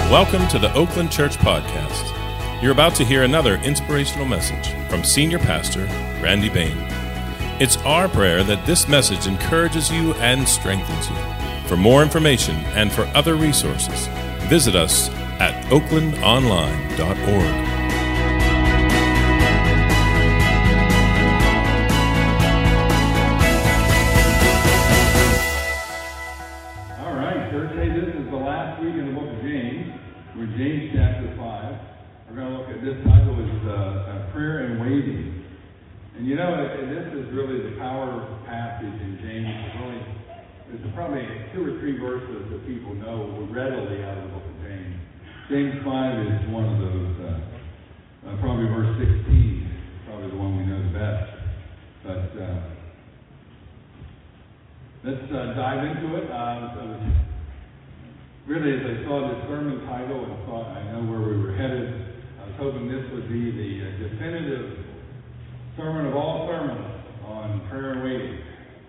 Welcome to the Oakland Church Podcast. You're about to hear another inspirational message from Senior Pastor Randy Bain. It's our prayer that this message encourages you and strengthens you. For more information and for other resources, visit us at oaklandonline.org. James chapter 5. We're going to look at this title is Prayer and Waiting. And you know, this is really the power passage in James. There's probably 2 or 3 verses that people know readily out of the book of James. James 5 is one of those, probably verse 16, probably the one we know the best. But let's dive into it. Really, as I saw this sermon title and thought I know where we were headed, I was hoping this would be the definitive sermon of all sermons on prayer and waiting.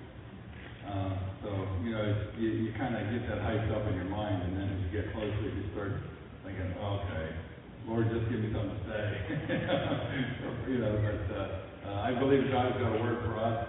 So, you know, you kind of get that hyped up in your mind, and then as you get closer, you start thinking, okay, Lord, just give me something to say. You know, but I believe God's got a word for us,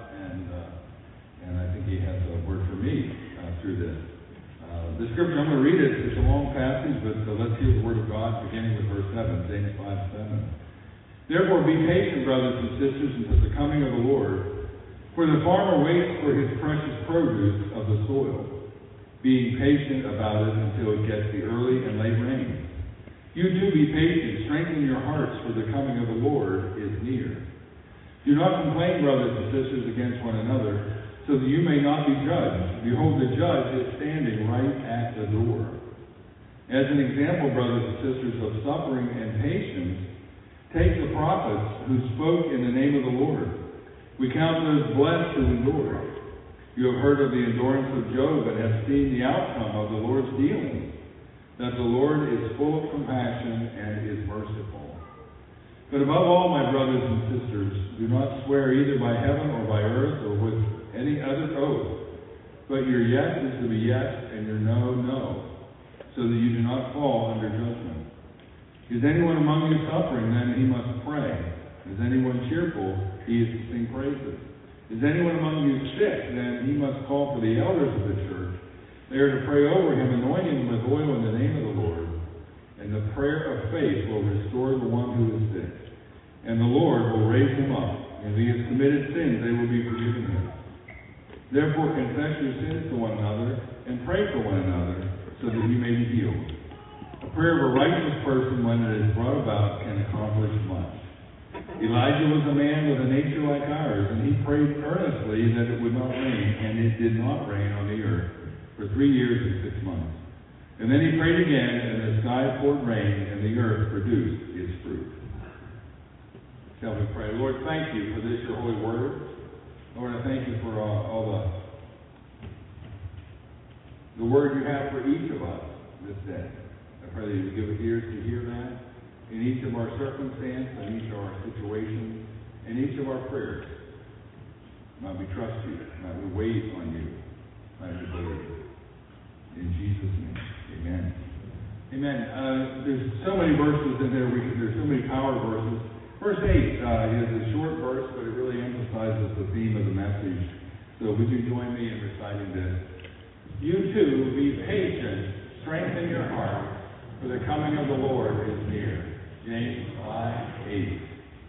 and I think He has a word for me through this. The scripture, I'm going to read it. It's a long passage, but let's hear the word of God, beginning with verse 7, James 5:7. Therefore be patient, brothers and sisters, until the coming of the Lord. For the farmer waits for his precious produce of the soil, being patient about it until it gets the early and late rain. You do be patient. Strengthen your hearts, for the coming of the Lord is near. Do not complain, brothers and sisters, against one another, so that you may not be judged. Behold, the judge is standing right at the door. As an example, brothers and sisters, of suffering and patience, take the prophets who spoke in the name of the Lord. We count those blessed who endure. You have heard of the endurance of Job and have seen the outcome of the Lord's dealings, that the Lord is full of compassion and is merciful. But above all, my brothers and sisters, do not swear either by heaven or by earth or with any other oath, but your yes is to be yes and your no, no, so that you do not fall under judgment. Is anyone among you suffering? Then he must pray. Is anyone cheerful? He is to sing praises. Is anyone among you sick? Then he must call for the elders of the church. They are to pray over him, anointing him with oil in the name of the Lord. And the prayer of faith will restore the one who is sick. And the Lord will raise him up. If he has committed sins, they will be forgiven him. Therefore confess your sins to one another and pray for one another so that you may be healed. A prayer of a righteous person, when it is brought about, can accomplish much. Elijah was a man with a nature like ours, and he prayed earnestly that it would not rain, and it did not rain on the earth for 3 years and 6 months. And then he prayed again, and the sky poured rain, and the earth produced its fruit. Shall we pray? Lord, thank you for this, your holy word. Lord, I thank you for all the word you have for each of us this day. I pray that you give us ears to hear that in each of our circumstances, in each of our situations, in each of our prayers. Might we trust you, might we wait on you, might we believe. In Jesus' name, amen. Amen. There's so many verses in there, there's so many power verses. Verse 8 is a short verse, but it really emphasizes the theme of the message. So would you join me in reciting this? You too, be patient, strengthen your heart, for the coming of the Lord is near. James 5:8.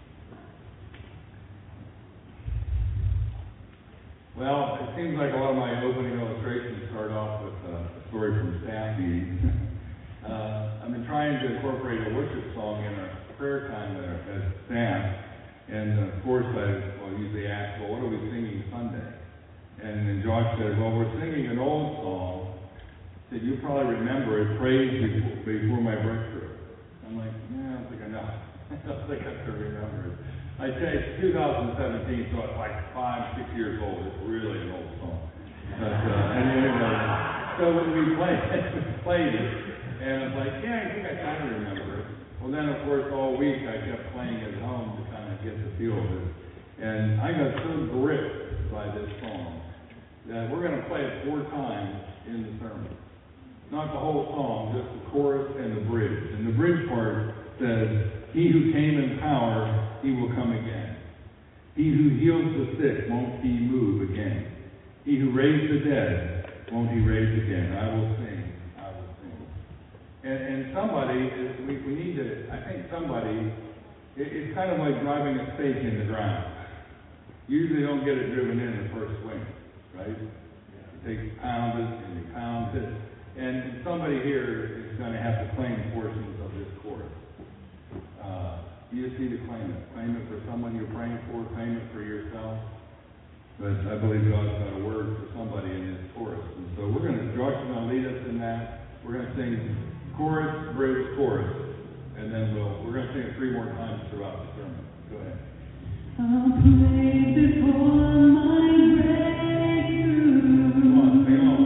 Well, it seems like a lot of my opening illustrations start off with a story from staff meetings. I've been trying to incorporate a worship song in our prayer time as staff, and of course I usually ask, well, what are we singing Sunday? And then Josh said, well, we're singing an old song that you probably remember, it, Praise Before My Breakthrough. I'm like, I don't think I know. I don't think I can remember it. I tell you, it's 2017, so it's like 5, 6 years old. It's really an old song. But anyway, so when we played it, and I was like, yeah, I think I kind of remember it. Well, then, of course, all week I kept playing at home to kind of get the feel of it. And I got so gripped by this song that we're going to play it 4 times in the sermon. not the whole song, just the chorus and the bridge. And the bridge part says, "He who came in power, he will come again. He who heals the sick, won't he move again? He who raised the dead, won't he raise again? I will sing, I will sing." And somebody, we need to, I think somebody, it's kind of like driving a stake in the ground. Usually you don't get it driven in the first swing, right? You take pound it and you pound it. And somebody here is going to have to claim portions of this chorus. You just need to claim it. Claim it for someone you're praying for, claim it for yourself. But I believe God's got a word for somebody in this chorus. And so Josh is going to lead us in that. We're going to sing chorus, bridge, chorus. And then we're going to sing it 3 more times throughout the sermon. Go ahead. I'll praise before my breakthrough. Come on, sing along.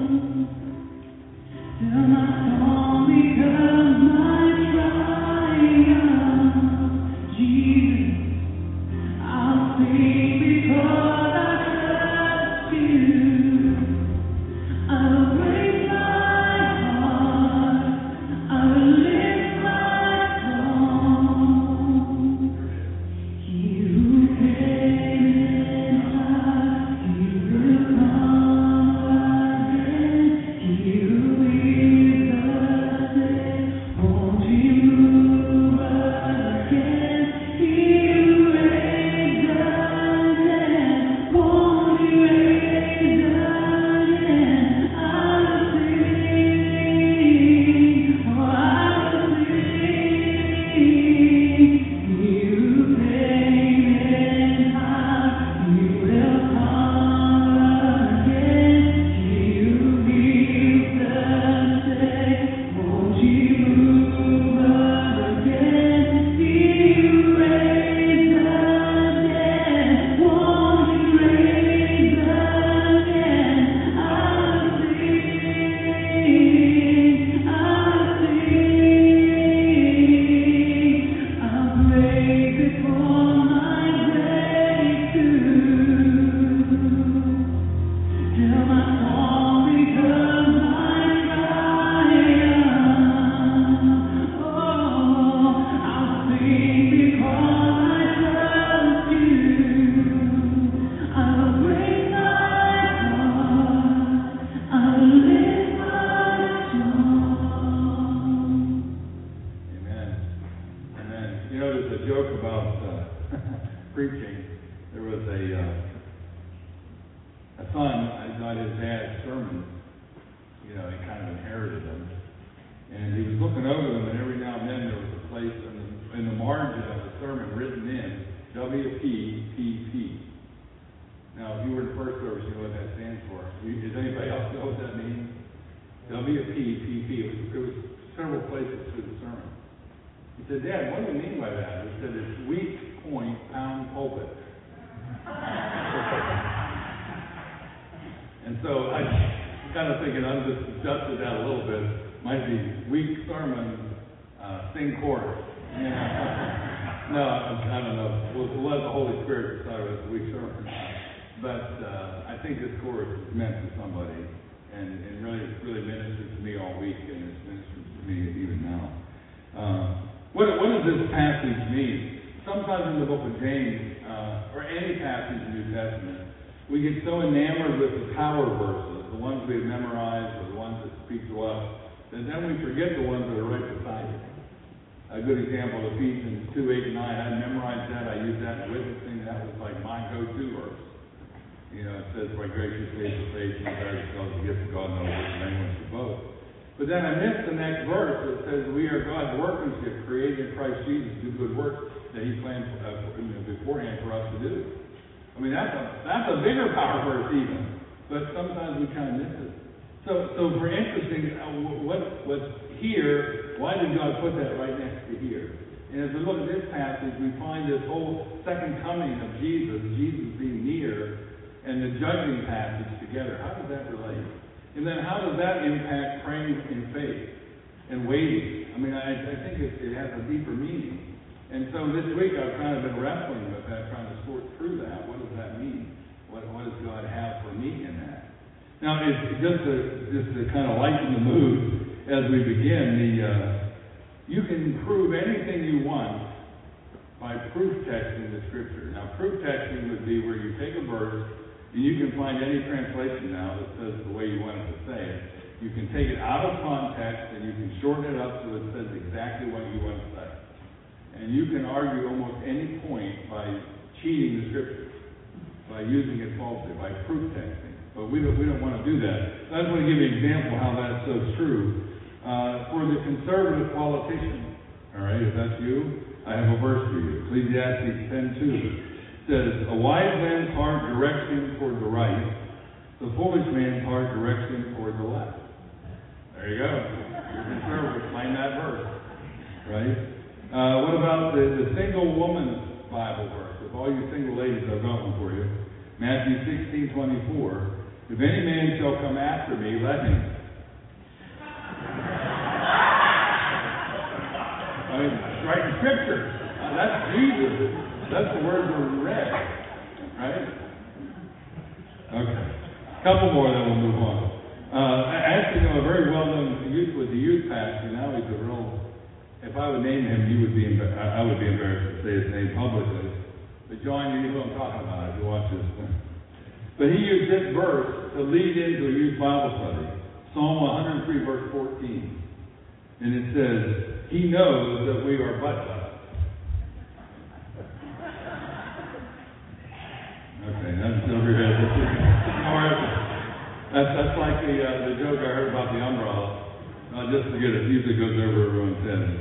Till my song becomes my triumph. Jesus, I'll sing because I trust you. I'll break my heart. I'll lift my song. He who came in high, he will come again. He who heals the sick, won't he move again? He who raised the dead, won't he raise again? I will sing, oh I will sing. He who came in high, he will come again. He who heals the sick, won't he move again? He who raised the dead, won't he raise again? I'll sing, I'll praise before my breakthrough. Till my song becomes my triumph. Oh, I'll sing because I trust you. I'll break my heart. I'll lift my song. Amen. Amen. You know, there's a joke about preaching. There was a son, I got his dad's sermons. You know, he kind of inherited them. And he was looking over them, and every now and then there was a place in the margin of the sermon written in WPPP. Now, if you were in first service, you know what that stands for. Does anybody else know what that means? WPPP. It was several places through the sermon. He said, "Dad, what do you mean by that?" He said, "It's weak point, pound pulpit." And so I kind of thinking I'm just adjusted that a little bit. Might be weak sermon, sing chorus. Yeah. No, I don't know. We'll let the Holy Spirit decide whether it's a weak sermon. But I think this chorus is meant for somebody, and really ministers to me all week, and it's ministered to me even now. What does this passage mean? Sometimes in the book of James, or any passage in the New Testament, we get so enamored with the power verses, the ones we've memorized, or the ones that speak to us, that then we forget the ones that are right beside it. A good example, Ephesians 2:8 and 9. I memorized that. I used that in witnessing. That was like my go-to verse. You know, it says, "By grace you saved the faith, and by yourselves the gift of God, no work of anyone should boast." But then I missed the next verse that says, "We are God's workmanship, created in Christ Jesus, to do good works that He planned beforehand for us to do." I mean, that's a bigger power verse even. But sometimes we kind of miss it. So for interesting, what's here? Why did God put that right next to here? And as we look at this passage, we find this whole second coming of Jesus being near, and the judging passage together. How does that relate? And then how does that impact praying in faith and waiting? I mean, I think it has a deeper meaning. And so this week I've kind of been wrestling with that, trying to sort through that. What does that mean? What does God have for me in that? Now, it's just to kind of lighten the mood, as we begin, you can prove anything you want by proof texting the Scripture. Now, proof texting would be where you take a verse, and you can find any translation now that says the way you want it to say it. You can take it out of context, and you can shorten it up so it says exactly what you want to say. And you can argue almost any point by cheating the Scripture, by using it falsely, by proof texting. But we don't want to do that. I just want to give you an example how that's so true. For the conservative politician, all right, if that's you, I have a verse for you. Ecclesiastes 10:2 says, "A wise man's heart directs him toward the right. The foolish man's heart directs him toward the left." There you go. You're conservative. Find that verse, right? What about the single woman's Bible verse? If all you single ladies, I've got one for you. Matthew 16:24. "If any man shall come after me, let him." I mean, it's right in Scripture. That's Jesus. That's the words that we read, right? Okay. A couple more, then we'll move on. I actually know a very well-known youth pastor. Now he's a real. If I would name him, I would be embarrassed to say his name publicly. But John, you know who I'm talking about if you watch this. But he used this verse to lead into a youth Bible study. Psalm 103, verse 14. And it says, "He knows that we are but dust." Okay, that's over your head. That's like the joke I heard about the umbrella. Just forget it. Usually goes over everyone's head.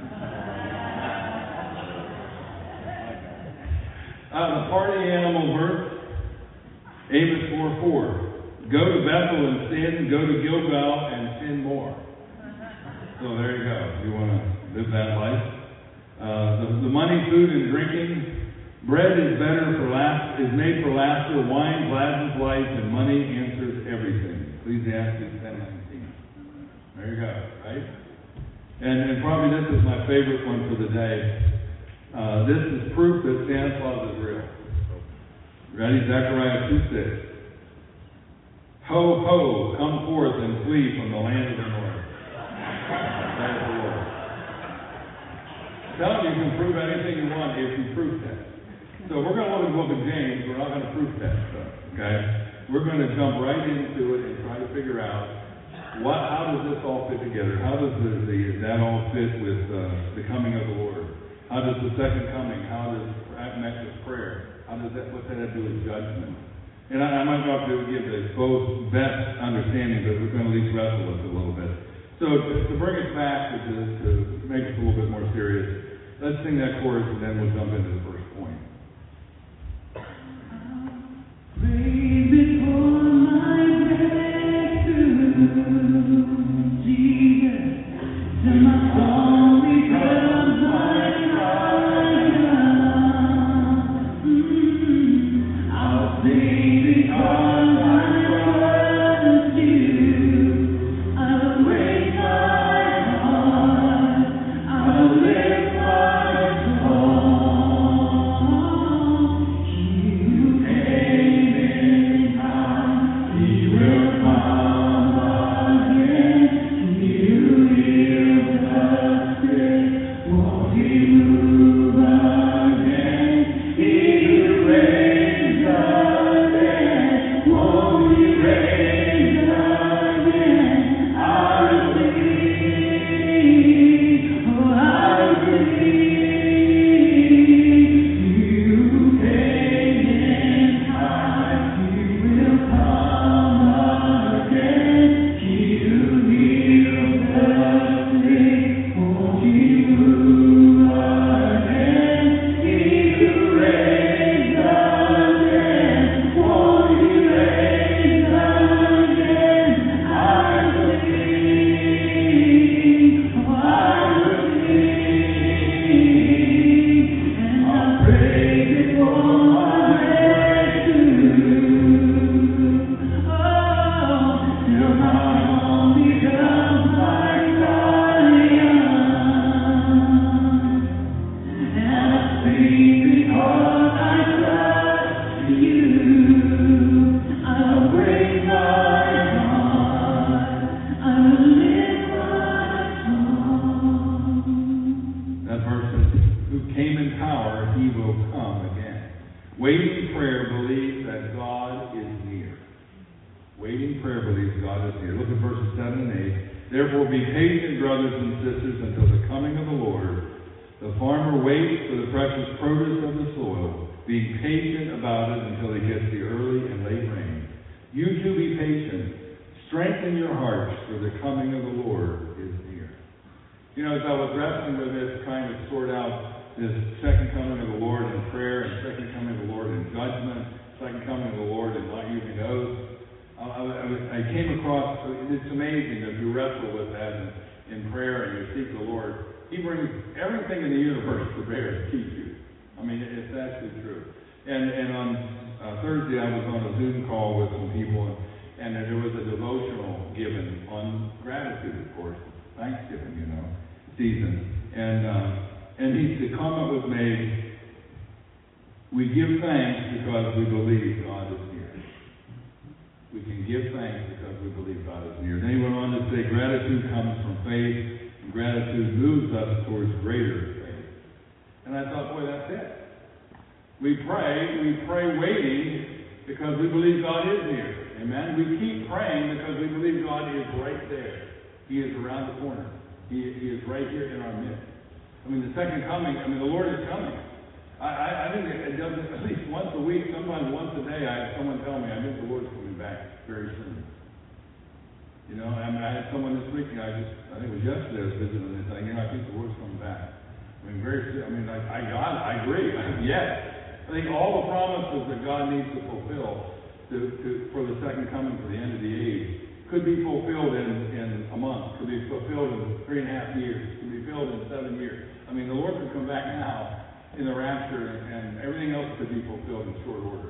The party animal verse, Amos 4:4. "Go to Bethel and sin, go to Gilgal and sin more." So there you go. If you want to live that life. The money, food, and drinking. "Bread is made for laughter, wine gladdens life, and money answers everything." Ecclesiastes 10:19. There you go, right? And probably this is my favorite one for the day. This is proof that Santa Claus is real. Ready? Zechariah 2:6. "Ho, ho, come forth and flee from the land of the north." Praise the Lord. Tell them you can prove anything you want if you proof test. So we're going to look at the book of James. We're not going to proof test stuff, okay? We're going to jump right into it and try to figure out how does this all fit together? How does that all fit with the coming of the Lord? How does the second coming? How does that match with prayer? What's that have to do with judgment? And I might not be able to give the both best understanding, but we're going to at least wrestle with it a little bit. So to bring us back to make it a little bit more serious, let's sing that chorus and then we'll jump into the first point. Praise before my breakthrough, Jesus, to my soul becomes my triumph. I'll sing because I trust you. I will raise my heart. I will lift my soul. You came in time. He will come again. You heal the sick. Won't He move again? He who raised the dead God is near. Look at verses 7 and 8. Therefore be patient, brothers and sisters, until the coming of the Lord. The farmer waits for the precious produce of the soil, being patient about it until he gets the early and late rain. You too be patient. Strengthen your hearts, for the coming of the Lord is near. You know, as I was wrestling with this, trying to sort out this second coming of the Lord in prayer, and second coming of the Lord in judgment, second coming of the Lord in not using oaths, I came across, it's amazing if you wrestle with that in prayer and you seek the Lord. He brings everything in the universe to bear to keep you. I mean, it's actually true. And on Thursday, I was on a Zoom call with some people, and there was a devotional given on gratitude, of course, Thanksgiving, season. And the comment was made, we give thanks because we believe God is near. We can give thanks because we believe God is near. Then he went on to say, gratitude comes from faith, and gratitude moves us towards greater faith. And I thought, boy, that's it. We pray waiting because we believe God is near. Amen? We keep praying because we believe God is right there. He is around the corner. He is right here in our midst. I mean, the second coming, the Lord is coming. I think it does it at least once a week, sometimes once a day. I have someone tell me, I think the Lord's coming back very soon. I had someone this week, I think it was yesterday, I was visiting, and saying, I think the Lord's coming back. Very soon. I agree. Yes. I think all the promises that God needs to fulfill for the second coming, for the end of the age, could be fulfilled in a month, could be fulfilled in 3.5 years, could be fulfilled in 7 years. The Lord could come back now in the rapture, and everything else could be fulfilled in short order.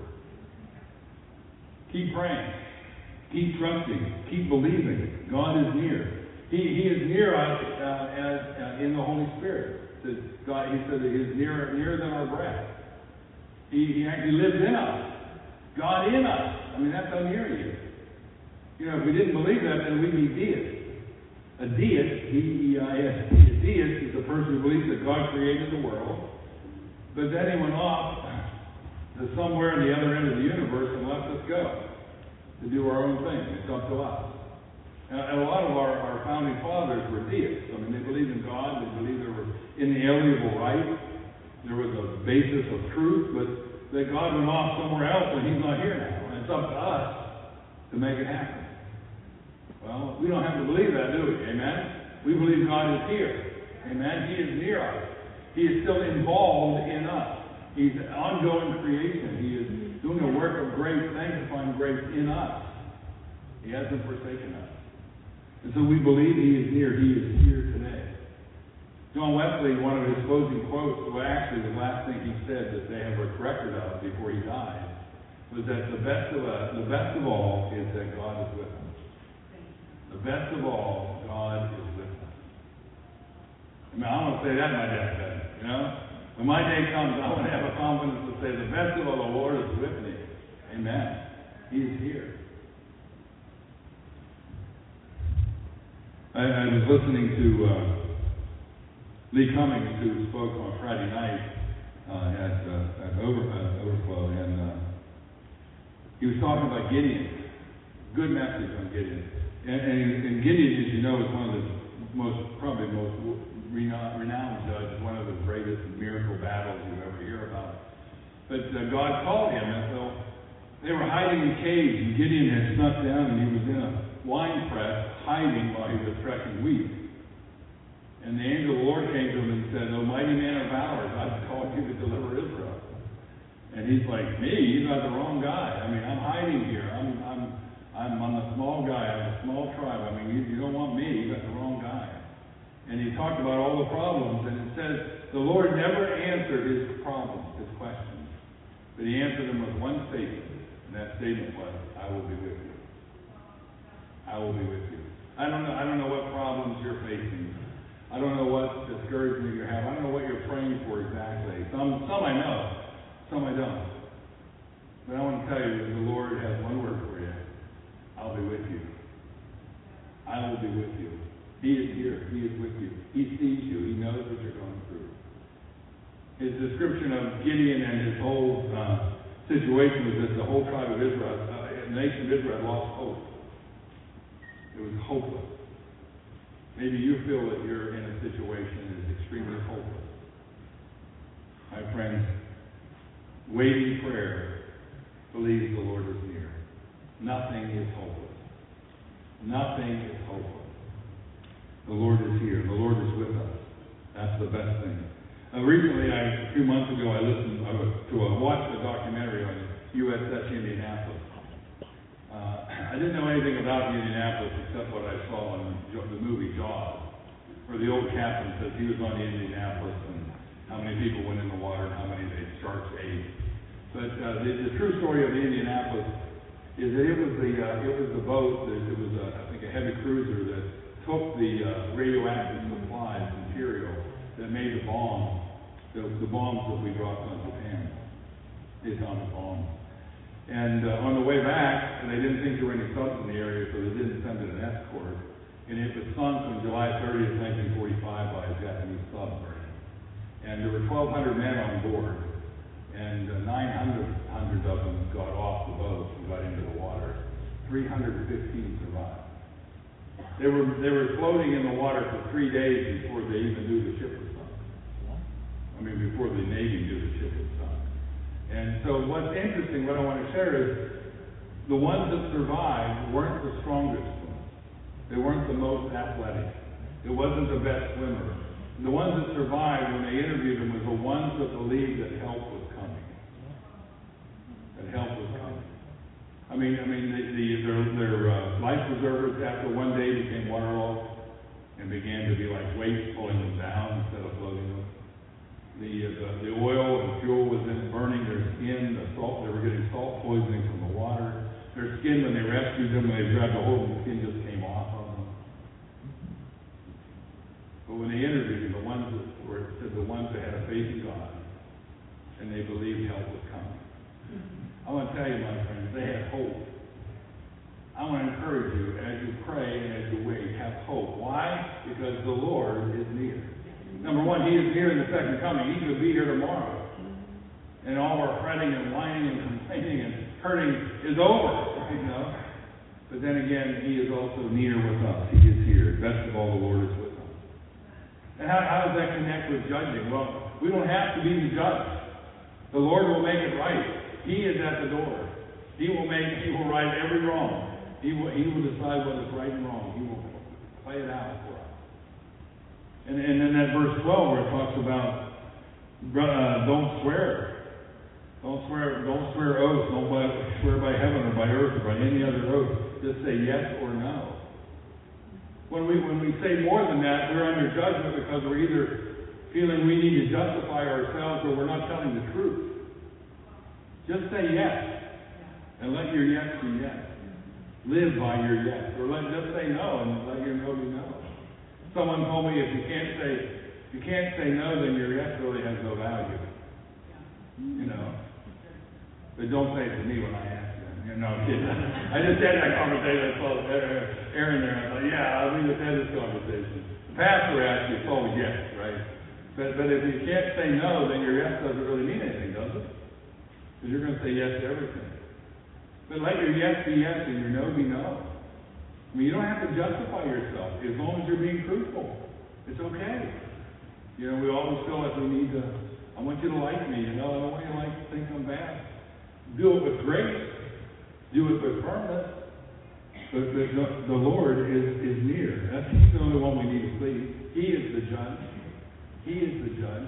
Keep praying. Keep trusting. Keep believing. God is near. He is near us as in the Holy Spirit. He said that He is nearer than our breath. He actually lives in us. God in us. That's how near He is. If we didn't believe that, then we'd be deists. A deist, D-E-I-S-T, a deist is a person who believes that God created the world, but then He went off to somewhere in the other end of the universe and left us go to do our own thing. It's up to us. And a lot of our founding fathers were deists. They believed in God. They believed there were inalienable rights. There was a basis of truth, but that God went off somewhere else and He's not here now. And it's up to us to make it happen. Well, we don't have to believe that, do we? Amen? We believe God is here. Amen? He is near us. He is still involved in us. He's ongoing creation. He is doing a work of grace, sanctifying grace in us. He hasn't forsaken us. And so we believe He is near. He is here today. John Wesley, one of his closing quotes, well, actually the last thing he said that they have a record of before he died, was that the best of all is that God is with us. The best of all, God is with us. I'm going to say that in my deathbed, When my day comes, I want to have a confidence to say, the best of all, the Lord is with me. Amen. He is here. I was listening to Lee Cummings, who spoke on Friday night at Overflow, and he was talking about Gideon. Good message on Gideon. And Gideon, as you know, is one of the most renowned judges, one of the greatest miracle battles you ever hear about. But God called him, and so they were hiding in caves, and Gideon had snuck down, and he was in a wine press hiding while he was threshing wheat. And the angel of the Lord came to him and said, "O mighty man of valor, God called you to deliver Israel." And he's like, "Me? You got the wrong guy. I'm hiding here. I'm a small guy. I'm a small tribe. You don't want me. You got the wrong guy." And he talked about all the problems, and it says the Lord never answered his problems, his questions, but He answered them with one statement, and that statement was, "I will be with you. I will be with you." I don't know what problems you're facing. I don't know what discouragement you have. I don't know what you're praying for exactly. Some I know, some I don't. But I want to tell you that the Lord has one word for you. I'll be with you. I will be with you. He is here. He is with you. He sees you. He knows what you're going through. His description of Gideon and his whole situation was that the whole tribe of Israel, the nation of Israel, lost hope. It was hopeless. Maybe you feel that you're in a situation that is extremely hopeless. My friends, waiting prayer believes the Lord is near. Nothing is hopeless. Nothing is hopeless. The Lord is here. The Lord is with us. That's the best thing. Recently, a few months ago, I watched a documentary on USS Indianapolis. I didn't know anything about Indianapolis except what I saw in the movie Jaws, where the old captain says he was on the Indianapolis and how many people went in the water and how many the sharks ate. But the true story of the Indianapolis is that it was the boat that it was I think a heavy cruiser that took the radioactive supplies material that made the bombs that we dropped on Japan, the atomic bombs. And on the way back, and they didn't think there were any subs in the area, so they didn't send it an escort. And it was sunk on July 30th, 1945 by a Japanese submarine. And there were 1,200 men on board, and 900 of them got off the boat and got into the water. 315 survived. They were floating in the water for 3 days before they even knew the ship was sunk. Before the Navy knew the ship was sunk. And so what's interesting, what I want to share is the ones that survived weren't the strongest ones. They weren't the most athletic. It wasn't the best swimmer. The ones that survived, when they interviewed them, were the ones that believed that help was coming. That help was coming. Their life preservers after one day became waterlogged and began to be like weights pulling them down instead of floating them. The oil and fuel was then burning their skin. The salt, they were getting salt poisoning from the water. Their skin, when they rescued them, when they grabbed a hold of the skin, just came off of them. But when they interviewed them, the ones that had a faith in God and they believed help was coming. I want to tell you, my friends, they had hope. I want to encourage you, as you pray and as you wait, have hope. Why? Because the Lord is near. Number one, He is near in the second coming. He could be here tomorrow. And all our fretting and whining and complaining and hurting is over, But then again, He is also near with us. He is here. Best of all, the Lord is with us. And how does that connect with judging? Well, we don't have to be the judge. The Lord will make it right. He is at the door. He will right every wrong. He will decide what is right and wrong. He will play it out for us. And then that verse 12 where it talks about don't swear. Don't swear oaths. Don't swear by heaven or by earth or by any other oath. Just say yes or no. When we say more than that, we're under judgment because we're either feeling we need to justify ourselves or we're not telling the truth. Just say yes. And let your yes be yes. Live by your yes. Or just say no and let your no be no. Someone told me if you can't say no, then your yes really has no value. But don't say it to me when I ask them. I'm kidding. I just had that conversation. I saw Aaron there. I thought, I'll leave it at this conversation. The pastor asked you, it's always yes, right? But if you can't say no, then your yes doesn't really mean anything, does it? Because you're going to say yes to everything. But let your yes be yes and your no be no. You don't have to justify yourself as long as you're being truthful. It's okay. We always feel like we need to, I want you to like me, I don't want you to think I'm bad. Do it with grace. Do it with firmness. But the Lord is near. He's the only one we need to please. He is the judge. He is the judge.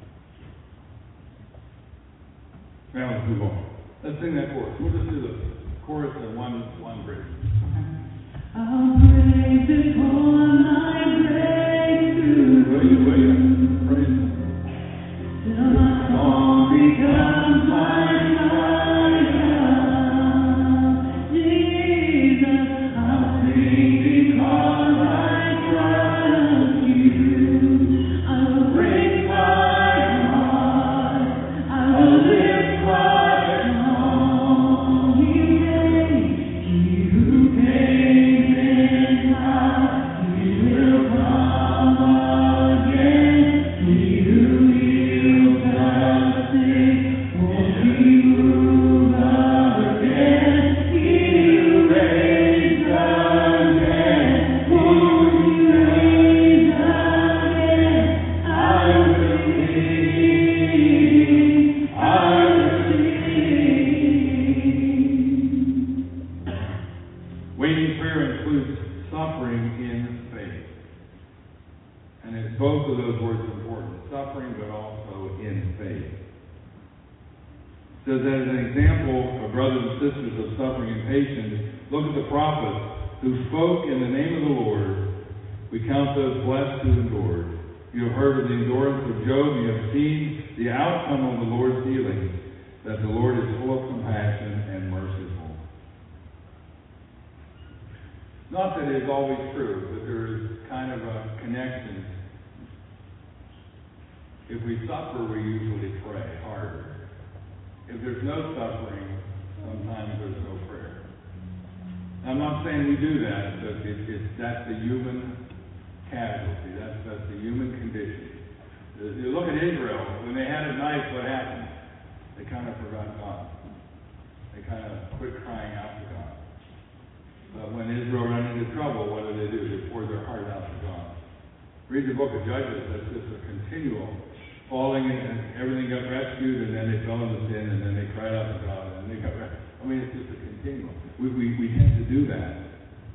Now let's move on. Let's sing that chorus. We'll just do the chorus and one bridge. I'll praise it for my breakthrough. Will you? Praise Him. Till my song becomes my triumph. Jesus, I'll sing because I trust you. I'll break my heart. I'll lift my song. He who includes suffering in faith. And it's both of those words important, suffering but also in faith. It says that as an example of brothers and sisters of suffering and patience, look at the prophets who spoke in the name of the Lord. We count those blessed who endured. You have heard of the endurance of Job. You have seen the outcome of the Lord's dealings, that the Lord is full of compassion and merciful. Not that it is always true, but there is kind of a connection. If we suffer, we usually pray harder. If there's no suffering, sometimes there's no prayer. I'm not saying we do that, but that's the human casualty. That's the human condition. You look at Israel. When they had it nice, what happened? They kind of forgot God. They kind of quit crying out to God. But when Israel ran into trouble, what do? They poured their heart out to God. Read the book of Judges. That's just a continual falling, and everything got rescued, and then they fell into sin, and then they cried out to God, and they got rescued. I mean, it's just a continual. We tend to do that.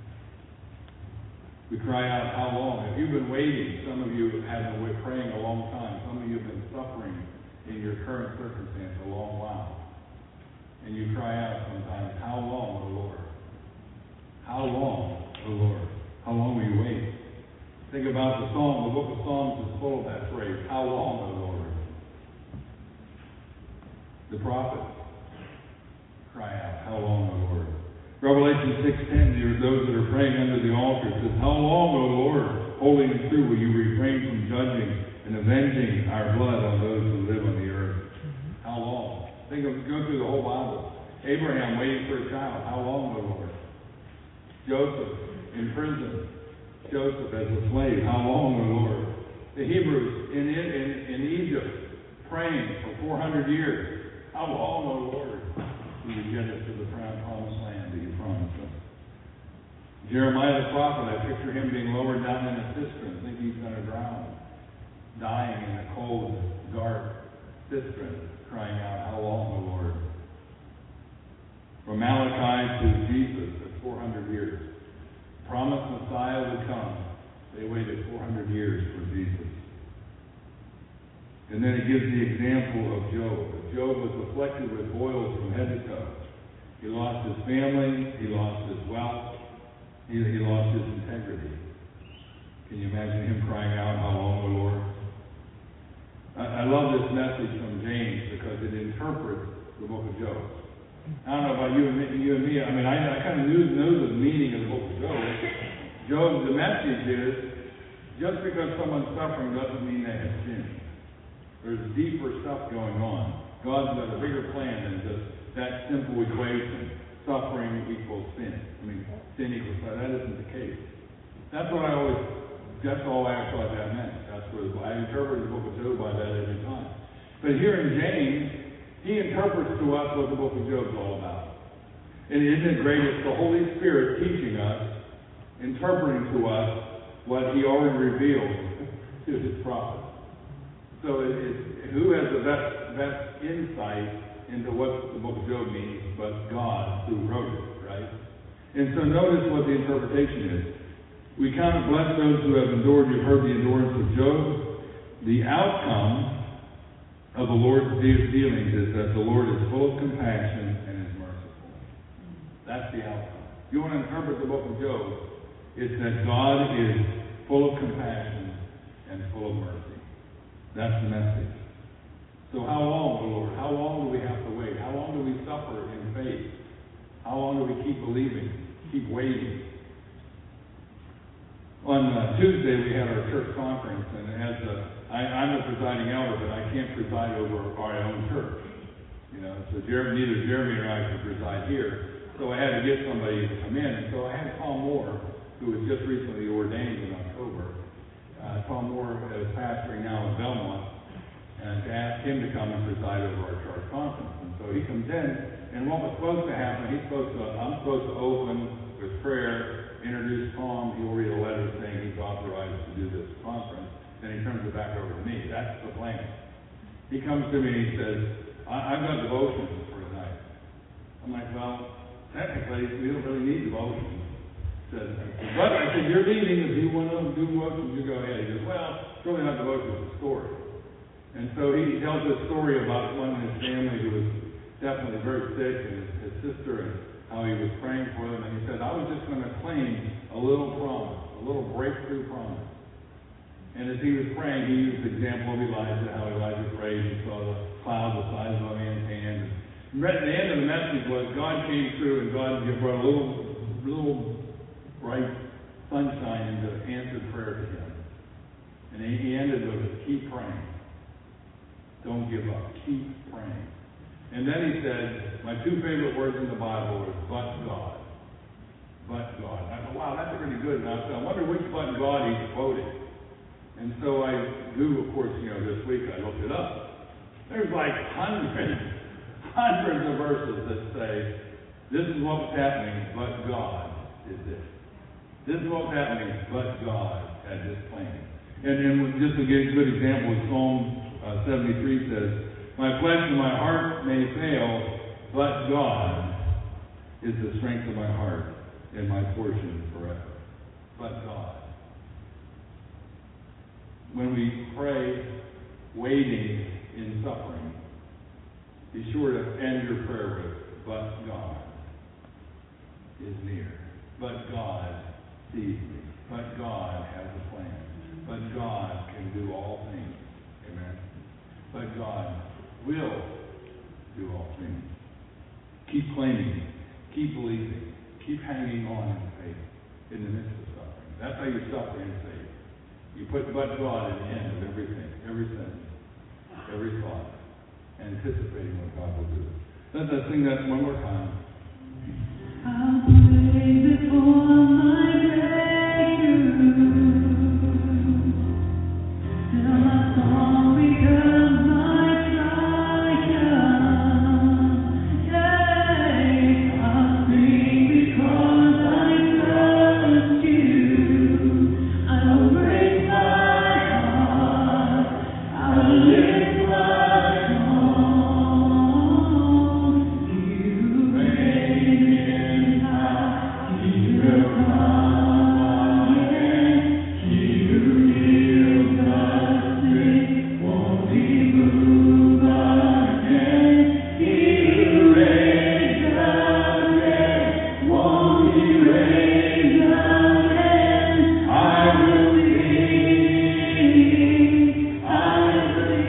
We cry out, how long? If you've been waiting, some of you have been praying a long time. Some of you have been suffering in your current circumstance a long while. And you cry out sometimes, how long, O Lord? How long, O Lord? How long will you wait? Think about the Psalm. The book of Psalms is full of that phrase, how long, O Lord? The prophets cry out, how long, O Lord? Revelation 6:10, there are those that are praying under the altar. It says, how long, O Lord, holy and true, will you refrain from judging and avenging our blood on those who live on the earth? How long? Go through the whole Bible. Abraham waiting for a child. How long, O Lord? Joseph in prison. Joseph as a slave. How long, O Lord? The Hebrews in Egypt praying for 400 years. How long, O Lord, will you get us to the promised land that you promised us? Jeremiah the prophet, I picture him being lowered down in a cistern, thinking he's going to drown, dying in a cold, dark cistern, crying out, how long, O Lord? From Malachi to Jesus, that's 400 years. Promised Messiah would come. They waited 400 years for Jesus. And then it gives the example of Job. Job was afflicted with boils from head to toe. He lost his family. He lost his wealth. He lost his integrity. Can you imagine him crying out, how long, O Lord? I love this message from James because it interprets the book of Job. I don't know about you and me. I mean, I kind of know the meaning of the book of Job. Job, the message is, just because someone's suffering doesn't mean they have sinned. There's deeper stuff going on. God's got a bigger plan than just that simple equation. Suffering equals sin. I mean, sin equals suffering. That isn't the case. That's all I thought that meant. I interpreted the book of Job by that every time. But here in James, he interprets to us what the book of Job is all about. And isn't it great? It's the Holy Spirit teaching us, interpreting to us what he already revealed to his prophets. So who has the best insight into what the book of Job means but God who wrote it, right? And so notice what the interpretation is. We count it blessed those who have endured. You've heard the endurance of Job. The outcome of the Lord's dealings is that the Lord is full of compassion and is merciful. That's the outcome. If you want to interpret the book of Job, it's that God is full of compassion and full of mercy. That's the message. So how long, O Lord? How long do we have to wait? How long do we suffer in faith? How long do we keep believing, keep waiting? On Tuesday, we had our church conference, and I'm the presiding elder, but I can't preside over our own church. So neither Jeremy or I could preside here. So I had to get somebody to come in. And so I had Tom Moore, who was just recently ordained in October. Tom Moore is pastoring now in Belmont, and to ask him to come and preside over our church conference. And so he comes in, and what was supposed to happen, I'm supposed to open with prayer, introduce Tom. He'll read a letter saying he's authorized to do this conference. Then he turns it back over to me. That's the plan. He comes to me and he says, I've got devotions for tonight. I'm like, well, technically, we don't really need devotions. I said, you're leading. If you want to do devotions, you go ahead. He goes, well, it's really not devotion, it's a story. And so he tells this story about one in his family who was definitely very sick, and his sister, and how he was praying for them. And he said, I was just going to claim a little promise, a little breakthrough promise. And as he was praying, he used the example of Elijah, how Elijah prayed and saw the cloud the size of a man's hand. And at the end of the message was God came through, and God brought a little bright sunshine into answered prayer to him. And he ended with, keep praying. Don't give up. Keep praying. And then he said, my two favorite words in the Bible were, but God. But God. I thought, wow, that's pretty good. And I wonder which but God he's quoting. And so I do, of course, this week I looked it up. There's like hundreds of verses that say, this is what's happening, but God is this. This is what's happening, but God had this plan. And just to give a good example, Psalm 73 says, my flesh and my heart may fail, but God is the strength of my heart and my portion forever. But God. When we pray waiting in suffering, be sure to end your prayer with, but God is near. But God sees me. But God has a plan. But God can do all things. Amen. But God will do all things. Keep claiming. Keep believing. Keep hanging on in faith in the midst of suffering. That's how you suffer in faith. You put but God at the end of everything, every sentence, every thought, anticipating what God will do. Let's sing that one more time. I'll pray before my breakthrough, till my song becomes my triumph. Yeah, I'll sing because I trust you. I'll break my heart. I'll lift my song. You reign in high. You will come again. You heal the sick. Won't be moved again. You raise the dead. Won't be raised again. I will sing. I will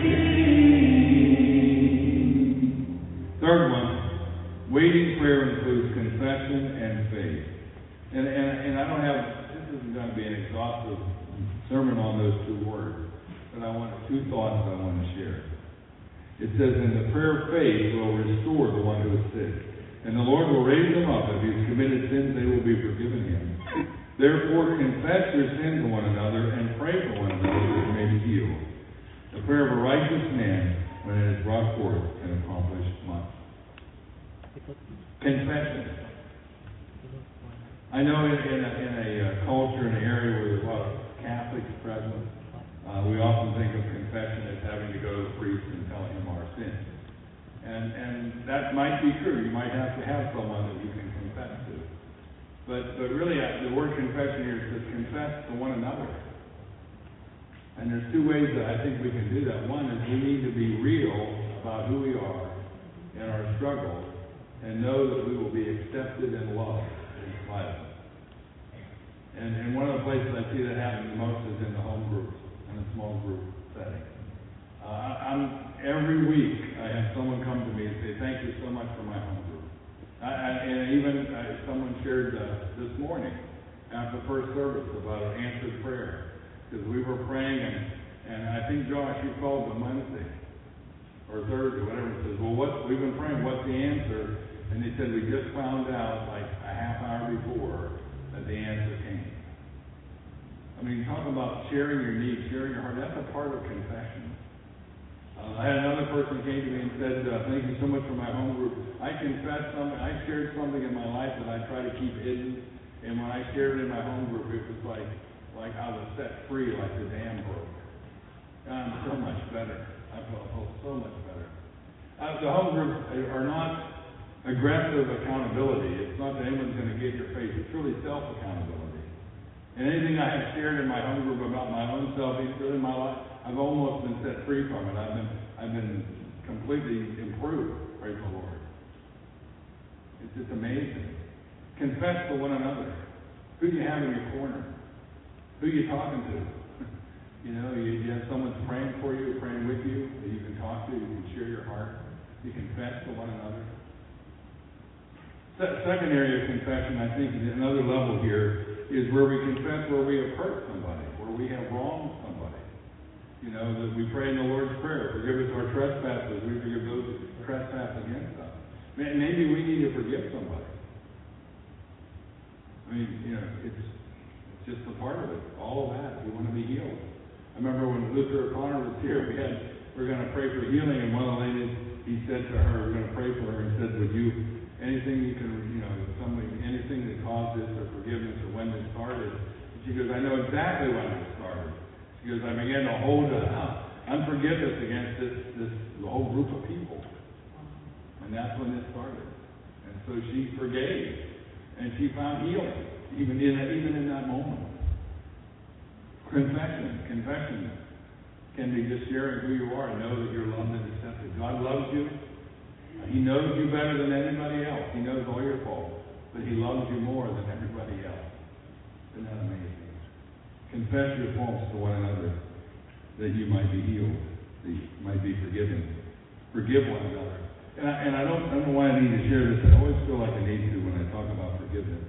sing. Third one, waiting prayer includes confession and faith. And I don't have, this isn't going to be an exhaustive sermon on those two words, but two thoughts I want to share. It says, and the prayer of faith will restore the one who is sick, and the Lord will raise him up. If he's committed sins, they will be forgiven him. Therefore, confess your sins to one another and pray for one another that you may be healed. The prayer of a righteous man, when it is brought forth, can accomplish much. Confession. I know in a culture, in an area where there's a lot of Catholics present, we often think of confession as having to go to the priest and tell him our sins. And that might be true. You might have to have someone that you can confess to. But really, the word confession here says confess to one another. And there's two ways that I think we can do that. One is we need to be real about who we are and our struggles, and know that we will be accepted and loved in spite of it. And one of the places I see that happen the most is in the home groups, in a small group setting. Every week I have someone come to me and say, thank you so much for my home group. Someone shared this morning after first service about an answered prayer. Because we were praying, and I think, Josh, you called them Wednesday or Thursday, whatever. It says, well, we've been praying, what's the answer? And they said, we just found out like a half hour before that the answer came. I mean, talk about sharing your needs, sharing your heart. That's a part of confession. I had another person came to me and said, thank you so much for my home group. I confessed something. I shared something in my life that I try to keep hidden. And when I shared it in my home group, it was like I was set free, like the dam broke. I'm so much better. I felt so much better. The home groups are not aggressive accountability. It's not that anyone's going to get your face. It's really self-accountability. And anything I have shared in my home group about my own self-hatred in my life, I've almost been set free from it. I've been completely improved. Praise the Lord. It's just amazing. Confess to one another. Who do you have in your corner? Who are you talking to? You know, you have someone praying for you, praying with you, that you can talk to, you can share your heart. You confess to one another. Second area of confession, I think, is another level here, is where we confess where we have hurt somebody, where we have wronged somebody. You know, that we pray in the Lord's Prayer, forgive us our trespasses, we forgive those who trespass against us. Maybe we need to forgive somebody. I mean, you know, it's just a part of it. All of that. We want to be healed. I remember when Luther O'Connor was here, we're going to pray for healing, and one of the ladies, he said to her, we're going to pray for her, and said, would you, anything you can, you know, anything that caused this, or forgiveness, or when this started? And she goes, I know exactly when it started. She goes, I began to hold unforgiveness against the whole group of people. And that's when this started. And so she forgave, and she found healing, even in that moment. Confession can be just sharing who you are and know that you're loved and accepted. God loves you. He knows you better than anybody else. He knows all your faults, but He loves you more than everybody else. Isn't that amazing? Confess your faults to one another, that you might be healed, that you might be forgiven. Forgive one another. And I don't know why I need to share this. I always feel like I need to when I talk about forgiveness.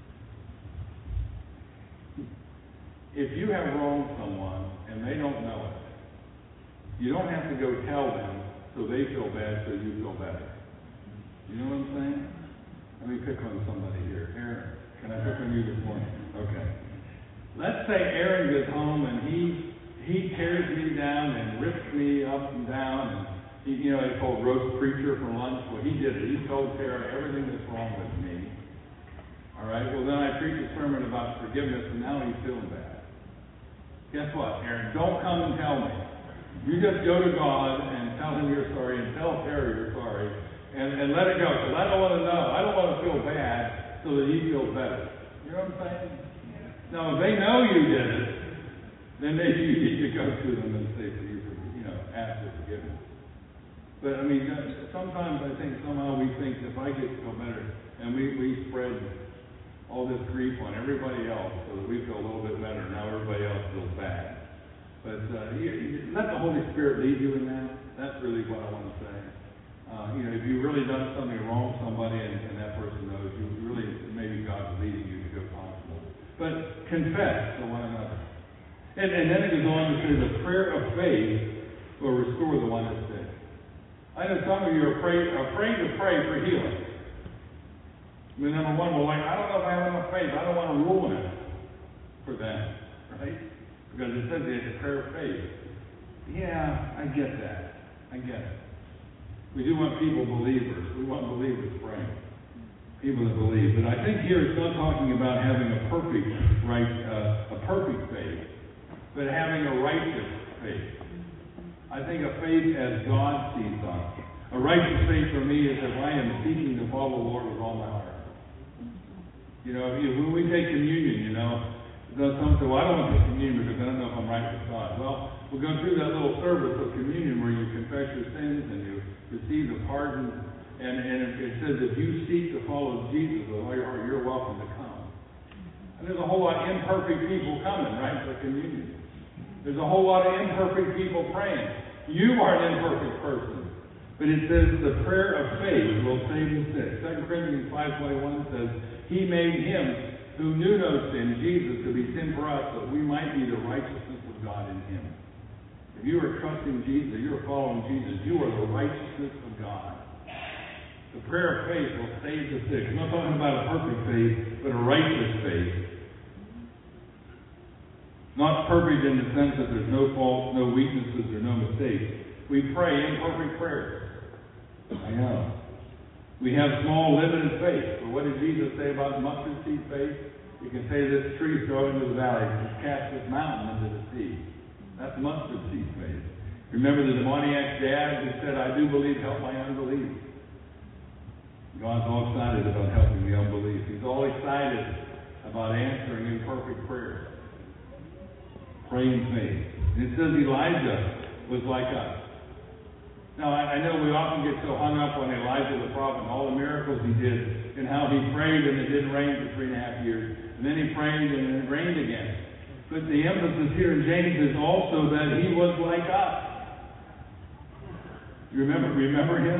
If you have wronged someone and they don't know it, you don't have to go tell them so they feel bad so you feel better. You know what I'm saying? Let me pick on somebody here. Aaron, can I pick on you this morning? Okay. Let's say Aaron gets home and he tears me down and rips me up and down, and he called roast preacher for lunch. Well, he did it. He told Tara everything that's wrong with me. All right. Well, then I preached a sermon about forgiveness, and now he's feeling bad. Guess what, Aaron? Don't come and tell me. You just go to God and tell Him you're sorry, and tell Terry you're sorry, and let it go. Because I don't want to know. I don't want to feel bad so that he feels better. You know what I'm saying? Now, if they know you did it, then maybe you need to go to them and say, ask for forgiveness. But I mean, sometimes I think somehow we think if I get to feel better, and we spread all this grief on everybody else so that we feel a little bit better. Now everybody else feels bad. But let the Holy Spirit lead you in that. That's really what I want to say. If you really done something wrong to somebody and that person knows, you really, maybe God's leading you to go possible. But confess to one another. And then it goes on to say the prayer of faith will restore the one that's sick. I know some of you are afraid to pray for healing. I mean, number one, I don't know if I have enough faith. I don't want to ruin it for them, right? Because it says it's a prayer of faith. Yeah, I get that. I get it. We do want believers. We want believers praying. People that believe. But I think here it's not talking about having a perfect faith, but having a righteous faith. I think a faith as God sees us. A righteous faith for me is if I am seeking to follow the Lord with all my heart. When we take communion, some say, well, I don't want to take communion because I don't know if I'm right with God. Well, we'll go through that little service of communion where you confess your sins and you receive the pardon. And it says if you seek to follow Jesus with all your heart, you're welcome to come. And there's a whole lot of imperfect people coming, right, for communion. There's a whole lot of imperfect people praying. You are an imperfect person. But it says the prayer of faith will save the sick. 2 Corinthians 5:21 says, He made Him who knew no sin, Jesus, to be sin for us, that we might be the righteousness of God in Him. If you are trusting Jesus, you are following Jesus, you are the righteousness of God. The prayer of faith will save the sick. I'm not talking about a perfect faith, but a righteous faith. Not perfect in the sense that there's no faults, no weaknesses, or no mistakes. We pray imperfect prayers. I know. We have small, limited faith. But what did Jesus say about mustard seed faith? You can say this tree, throw it into the valley. Just cast this mountain into the sea. That's mustard seed faith. Remember the demoniac's dad who said, I do believe, help my unbelief. God's all excited about helping the unbelief. He's all excited about answering imperfect prayers. Pray in faith. And it says Elijah was like us. Now, I know we often get so hung up on Elijah the prophet and all the miracles he did and how he prayed and it didn't rain for 3.5 years. And then he prayed and it rained again. But the emphasis here in James is also that he was like us. You remember him?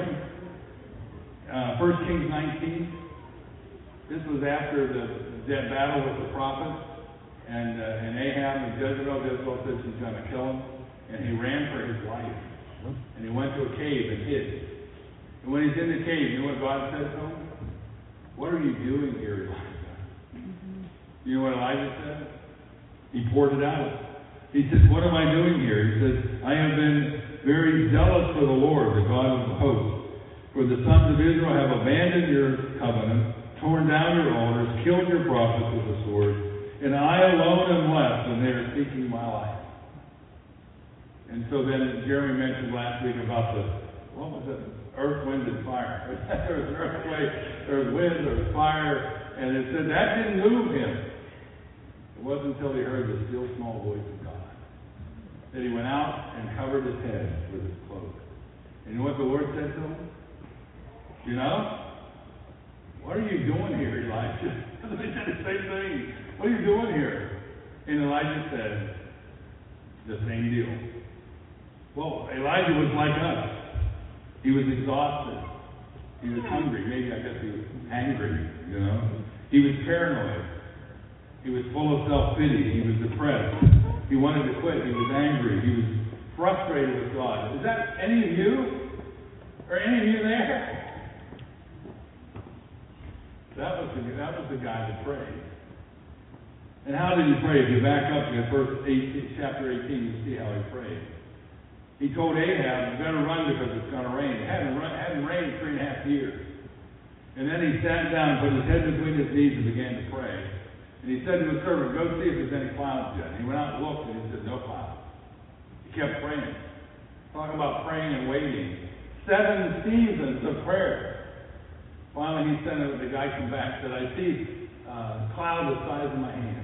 1 Kings 19. This was after that battle with the prophets. And Ahab and Jezebel said she's going to kill him. And he ran for his life. And he went to a cave and hid. And when he's in the cave, you know what God said to him? What are you doing here, Elijah? You know what Elijah said? He poured it out. He says, what am I doing here? He says, I have been very zealous for the Lord, the God of the hosts. For the sons of Israel have abandoned your covenant, torn down your altars, killed your prophets with the sword, and I alone am left, and they are seeking my life. And so then Jeremy mentioned last week about what was it? Earth, wind, and fire. There was an earthquake, there was wind, there was fire, and it said that didn't move him. It wasn't until he heard the still small voice of God that he went out and covered his head with his cloak. And you know what the Lord said to him? You know? What are you doing here, Elijah? They said the same thing. What are you doing here? And Elijah said, the same deal. Well, Elijah was like us. He was exhausted. He was hungry. Maybe, I guess he was angry, you know. He was paranoid. He was full of self-pity. He was depressed. He wanted to quit. He was angry. He was frustrated with God. Is that any of you? Or any of you there? That was the guy that prayed. And how did he pray? If you back up to chapter 18, you see how he prayed. He told Ahab, you better run because it's going to rain. It hadn't rained 3.5 years. And then he sat down, put his head between his knees and began to pray. And he said to his servant, go see if there's any clouds yet. And he went out and looked and he said, no clouds. He kept praying. Talking about praying and waiting. 7 seasons of prayer. Finally he sent the guy come back, said, I see cloud the size of my hand.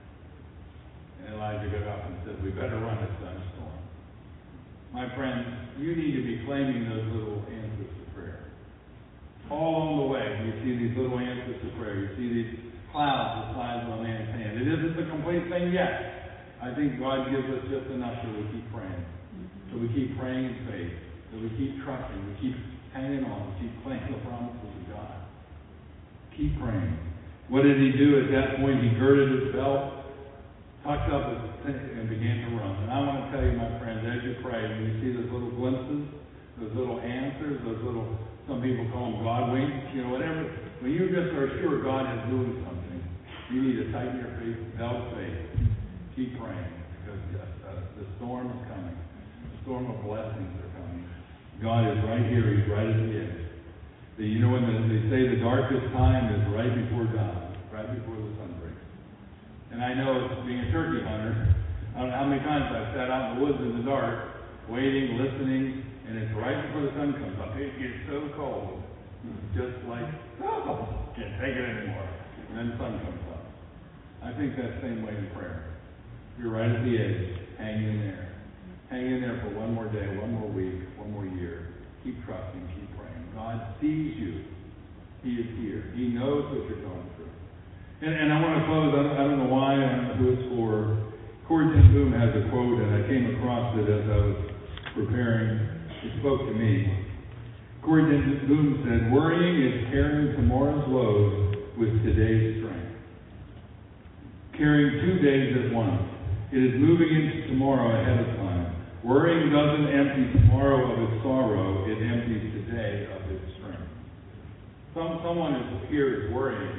And Elijah got up and said, we better run this thunderstorm. My friends, you need to be claiming those little answers to prayer. All along the way, you see these little answers to prayer. You see these clouds the size of a man's hand. It isn't the complete thing yet. I think God gives us just enough so we keep praying. So we keep praying in faith. So we keep trusting. We keep hanging on. We keep claiming the promises of God. Keep praying. What did he do at that point? He girded his belt, tucked up his and began to run. And I want to tell you, my friends, as you pray, when you see those little glimpses, those little answers, those little, some people call them God winks, you know, whatever. When you just are sure God is doing something, you need to tighten your belt of faith. Keep praying because the storm is coming. The storm of blessings are coming. God is right here. He's right at the edge. You know, when they say the darkest time is right before God, right before the sun breaks. And I know, being a turkey hunter, I don't know how many times I've sat out in the woods in the dark, waiting, listening, and it's right before the sun comes up. It gets so cold. It's just like, oh, can't take it anymore. And then the sun comes up. I think that's the same way in prayer. You're right at the edge. Hang in there. Hang in there for one more day, one more week, one more year. Keep trusting, keep praying. God sees you. He is here. He knows what you're going through. And I want to close, I don't know why, I don't know who it's for. Corrie ten Boom has a quote, and I came across it as I was preparing. It spoke to me. Corrie ten Boom said, worrying is carrying tomorrow's load with today's strength. Carrying 2 days at once. It is moving into tomorrow ahead of time. Worrying doesn't empty tomorrow of its sorrow, it empties today of its strength. Someone here is worrying.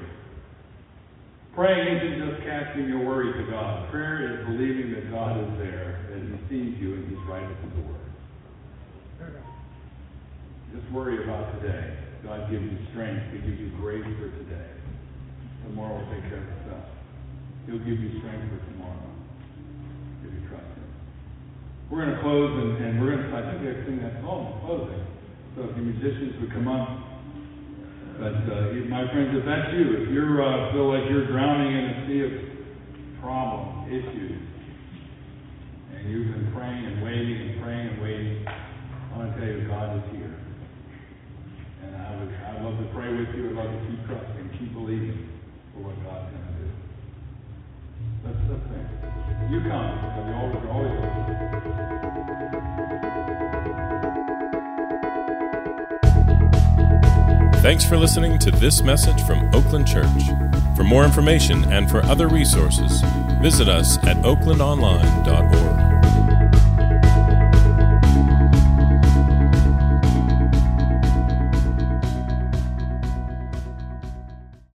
Praying isn't just casting your worry to God. Prayer is believing that God is there, that He sees you, and He's right at the door. Just worry about today. God gives you strength. He gives you grace for today. Tomorrow will take care of itself. He'll give you strength for tomorrow if you trust Him. We're going to close, and we're going to, I think I sing that song in closing. So if the musicians would come up. But my friends, if that's you, if you feel like you're drowning in a sea of problems, issues, and you've been praying and waiting, I want to tell you God is here. And I'd love to pray with you. I'd love to keep trusting, keep believing for what God's going to do. Let's think. You come. You're always welcome. Thanks for listening to this message from Oakland Church. For more information and for other resources, visit us at oaklandonline.org.